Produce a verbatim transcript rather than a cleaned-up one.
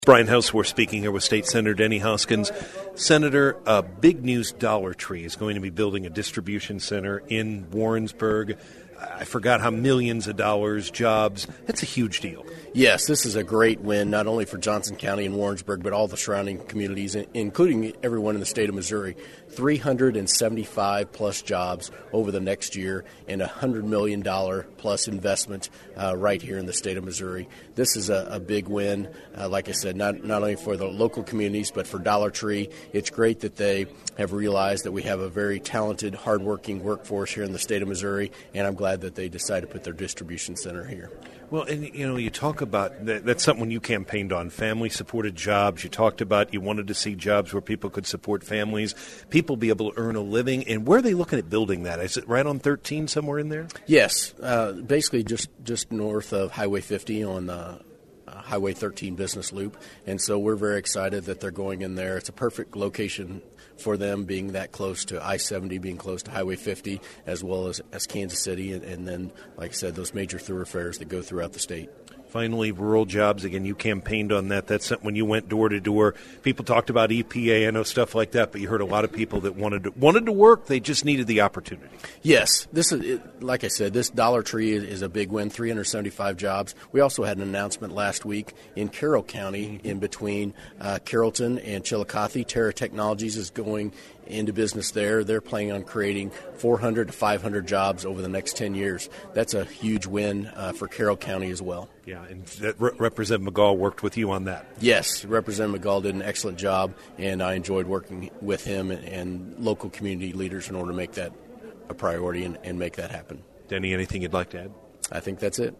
Brian House, we're speaking here with State Senator Denny Hoskins. Senator, uh, big news, Dollar Tree is going to be building a distribution center in Warrensburg. I forgot how millions of dollars, jobs. That's a huge deal. Yes, this is a great win, not only for Johnson County and Warrensburg, but all the surrounding communities, including everyone in the state of Missouri. three hundred seventy-five plus jobs over the next year and a one hundred million dollars plus investment uh, right here in the state of Missouri. This is a, a big win, uh, like I said, not, not only for the local communities, but for Dollar Tree. It's great that they have realized that we have a very talented, hardworking workforce here in the state of Missouri, and I'm glad that they decided to put their distribution center here. Well, and, you know, you talk about that, that's something you campaigned on, family-supported jobs. You talked about you wanted to see jobs where people could support families, people be able to earn a living. And where are they looking at building that? Is it right on thirteen, somewhere in there? Yes, uh, basically just, just north of Highway fifty on the uh, Highway thirteen business loop. And so we're very excited that they're going in there. It's a perfect location for them, being that close to I seventy, being close to Highway fifty, as well as, as Kansas City, and, and then, like I said, those major thoroughfares that go throughout the state. Finally, rural jobs. Again, you campaigned on that. That's something when you went door to door. People talked about E P A, I know, stuff like that, but you heard a lot of people that wanted to, wanted to work. They just needed the opportunity. Yes. This is, it, like I said, this Dollar Tree is, is a big win, three hundred seventy-five jobs. We also had an announcement last week in Carroll County, in between uh, Carrollton and Chillicothe. Terra Technologies is going into business there. They're planning on creating four hundred to five hundred jobs over the next ten years. That's a huge win uh, for Carroll County as well. Yeah, and that Re- Representative McGaugh worked with you on that. Yes, Representative McGaugh did an excellent job, and I enjoyed working with him and, and local community leaders in order to make that a priority and, and make that happen. Denny, anything you'd like to add? I think that's it.